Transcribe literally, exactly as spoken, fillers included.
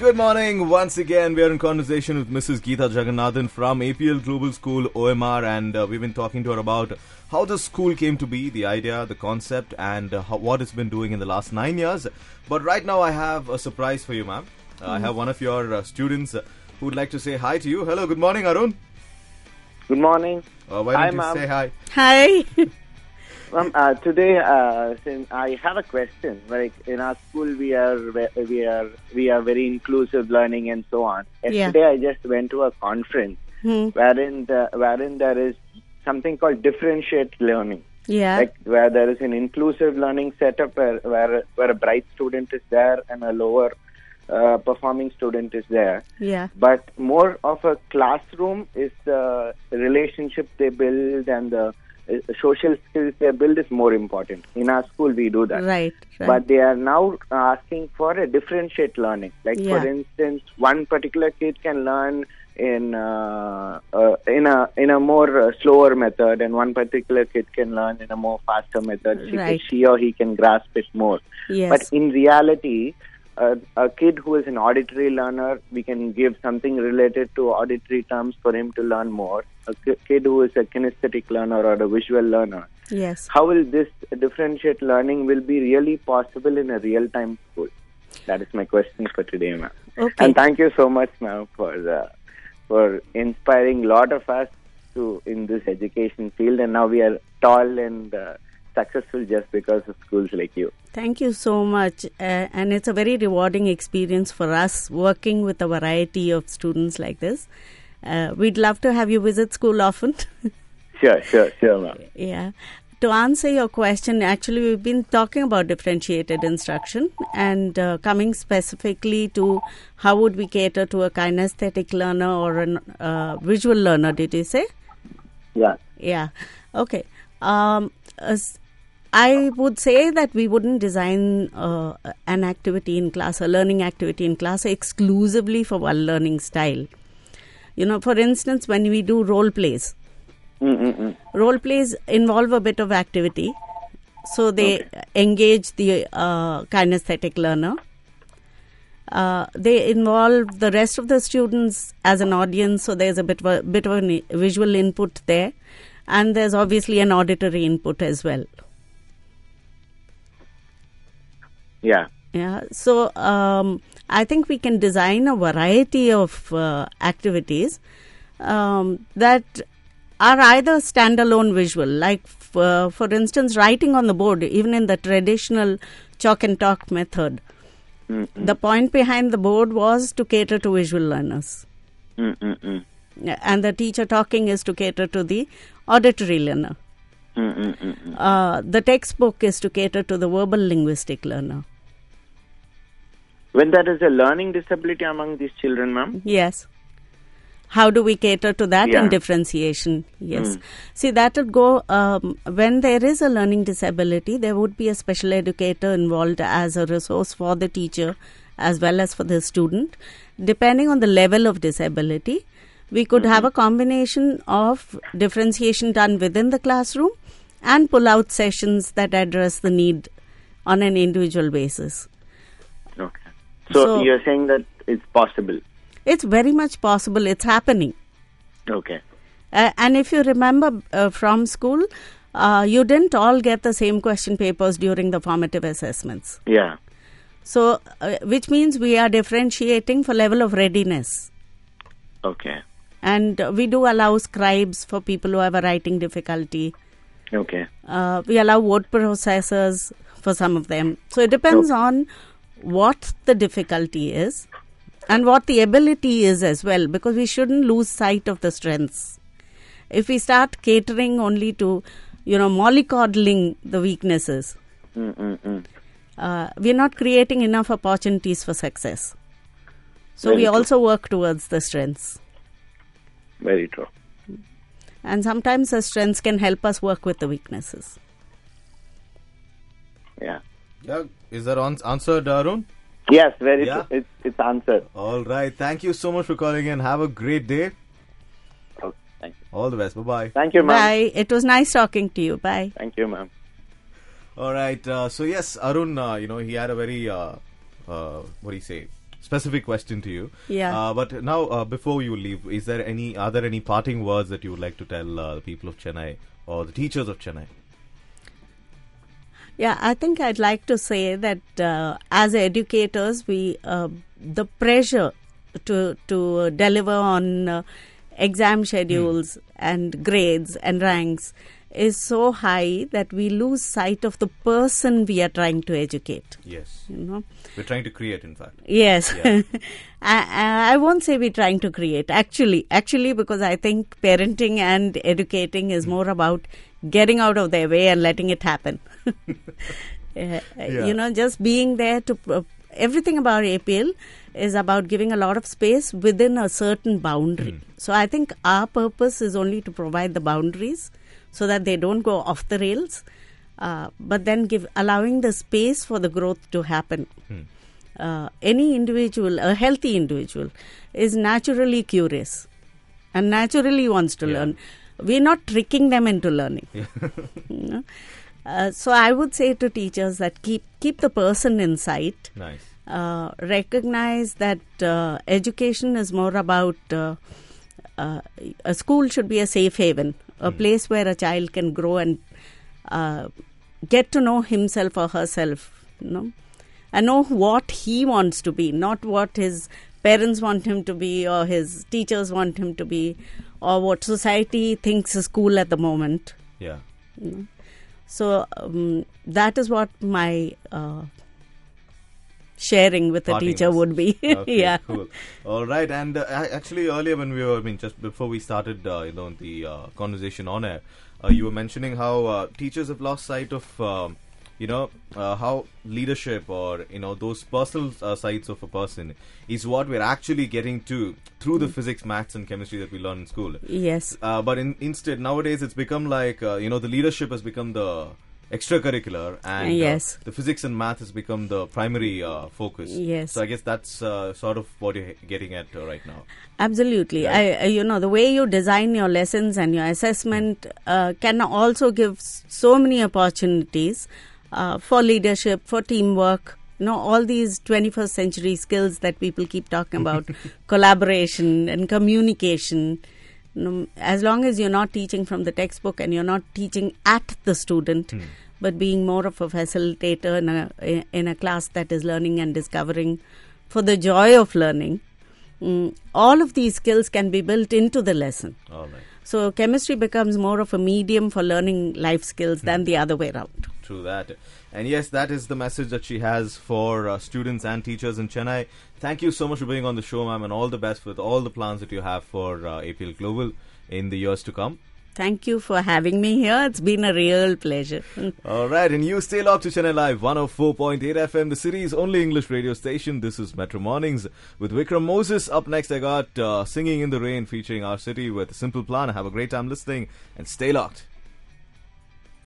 Good morning. Once again, we are in conversation with Missus Geeta Jagannathan from A P L Global School, O M R, and uh, we've been talking to her about how the school came to be, the idea, the concept, and uh, how, what it's been doing in the last nine years. But right now, I have a surprise for you, ma'am. Uh, mm-hmm. I have one of your uh, students uh, who would like to say hi to you. Hello, good morning, Arun. Good morning. Uh, why don't hi, you ma'am. say hi? Hi. Um, uh, today, uh, since I have a question. Like in our school, we are we are we are very inclusive learning and so on. Yesterday, yeah. I just went to a conference hmm. wherein the, wherein there is something called differentiate learning. Yeah. Like where there is an inclusive learning setup where where, where a bright student is there and a lower uh, performing student is there. Yeah. But more of a classroom is the relationship they build and the social skills they build is more important. In our school, we do that. Right, right. But they are now asking for a differentiate learning. Like, yeah. for instance, one particular kid can learn in uh, uh, in a in a more uh, slower method, and one particular kid can learn in a more faster method. She, right. she or he can grasp it more. Yes. But in reality, Uh, a kid who is an auditory learner, we can give something related to auditory terms for him to learn more. A k- kid who is a kinesthetic learner or a visual learner. Yes. How will this differentiate learning will be really possible in a real-time school? That is my question for today, ma'am. Okay. And thank you so much, ma'am, for uh, for inspiring a lot of us to in this education field. And now we are tall and uh, successful just because of schools like you. Thank you so much. Uh, and it's a very rewarding experience for us working with a variety of students like this. Uh, we'd love to have you visit school often. Sure, sure, sure, ma'am. Yeah. To answer your question, actually, we've been talking about differentiated instruction and uh, coming specifically to how would we cater to a kinesthetic learner or a uh, visual learner, did you say? Yeah. Yeah. Okay. Um, uh, I would say that we wouldn't design uh, an activity in class, a learning activity in class exclusively for one learning style. You know, for instance, when we do role plays, Mm-mm-mm. role plays involve a bit of activity. So they okay. engage the uh, kinesthetic learner. Uh, they involve the rest of the students as an audience, so there's a bit of a bit of a visual input there. And there's obviously an auditory input as well. Yeah. Yeah. So um, I think we can design a variety of uh, activities um, that are either standalone visual, like f- uh, for instance, writing on the board, even in the traditional chalk and talk method. Mm-mm. The point behind the board was to cater to visual learners. Mm-mm-mm. And the teacher talking is to cater to the auditory learner. Uh, the textbook is to cater to the verbal linguistic learner. When there is a learning disability among these children, ma'am? Yes. How do we cater to that yeah. in differentiation? Yes. Mm. See, that would go, um, when there is a learning disability, there would be a special educator involved as a resource for the teacher as well as for the student. Depending on the level of disability, we could mm-hmm. have a combination of differentiation done within the classroom and pull-out sessions that address the need on an individual basis. Okay. So, so you're saying that it's possible? It's very much possible. It's happening. Okay. Uh, and if you remember uh, from school, uh, you didn't all get the same question papers during the formative assessments. Yeah. So, uh, which means we are differentiating for level of readiness. Okay. And uh, we do allow scribes for people who have a writing difficulty. Okay. Uh, we allow word processors for some of them. So, it depends okay. on what the difficulty is and what the ability is as well, because we shouldn't lose sight of the strengths. If we start catering only to, you know, mollycoddling the weaknesses, uh, we're not creating enough opportunities for success. So Very we true. also work towards the strengths. Very true. And sometimes the strengths can help us work with the weaknesses. Yeah. Yeah. Is that on- answered, Arun? Yes, very yeah. true. It's, it's answered. All right. Thank you so much for calling in. Have a great day. Okay. Thank you. All the best. Bye-bye. Thank you, ma'am. Bye. It was nice talking to you. Bye. Thank you, ma'am. All right. Uh, so, yes, Arun, uh, you know, he had a very, uh, uh, what do you say, specific question to you. Yeah. Uh, but now, uh, before you leave, is there any are there any parting words that you would like to tell uh, the people of Chennai or the teachers of Chennai? Yeah, I think I'd like to say that uh, as educators, we uh, the pressure to to deliver on uh, exam schedules mm. and grades and ranks is so high that we lose sight of the person we are trying to educate. Yes. You know? We're trying to create, in fact. Yes. Yeah. I, I won't say we're trying to create. Actually, actually, because I think parenting and educating is mm. more about getting out of their way and letting it happen. uh, yeah. You know, just being there to... Uh, everything about A P L is about giving a lot of space within a certain boundary. Mm. So I think our purpose is only to provide the boundaries so that they don't go off the rails, uh, but then give allowing the space for the growth to happen. Hmm. Uh, any individual, a healthy individual, is naturally curious and naturally wants to yeah. learn. We're not tricking them into learning. Yeah. you know? uh, so I would say to teachers that keep keep the person in sight. Nice. Uh, recognize that uh, education is more about uh, uh, a school should be a safe haven. A mm. place where a child can grow and uh, get to know himself or herself, you know, and know what he wants to be, not what his parents want him to be or his teachers want him to be or what society thinks is cool at the moment. Yeah. You know? So um, that is what my uh, sharing with a teacher message. would be. Okay, yeah. Cool. All right. And uh, actually, earlier when we were, I mean, just before we started, uh, you know, the uh, conversation on air, uh, you were mentioning how uh, teachers have lost sight of, um, you know, uh, how leadership or, you know, those personal uh, sides of a person is what we're actually getting to through the mm. physics, maths, and chemistry that we learn in school. Yes. Uh, but in, instead, nowadays, it's become like, uh, you know, the leadership has become the extracurricular, and yes. uh, the physics and math has become the primary uh, focus. Yes. So I guess that's uh, sort of what you're getting at uh, right now. Absolutely. Right? I, you know, the way you design your lessons and your assessment uh, can also give so many opportunities uh, for leadership, for teamwork. You know, all these twenty-first century skills that people keep talking about, collaboration and communication. You know, as long as you're not teaching from the textbook and you're not teaching at the student, hmm. but being more of a facilitator in a in a class that is learning and discovering for the joy of learning, um, all of these skills can be built into the lesson. All right. So chemistry becomes more of a medium for learning life skills hmm. than the other way around. True that. And yes, that is the message that she has for uh, students and teachers in Chennai. Thank you so much for being on the show, ma'am, and all the best with all the plans that you have for uh, A P L Global in the years to come. Thank you for having me here. It's been a real pleasure. All right, and you stay locked to Chennai Live, one oh four point eight F M, the city's only English radio station. This is Metro Mornings with Vikram Moses. Up next, I got uh, Singing in the Rain featuring Our City with Simple Plan. Have a great time listening and stay locked.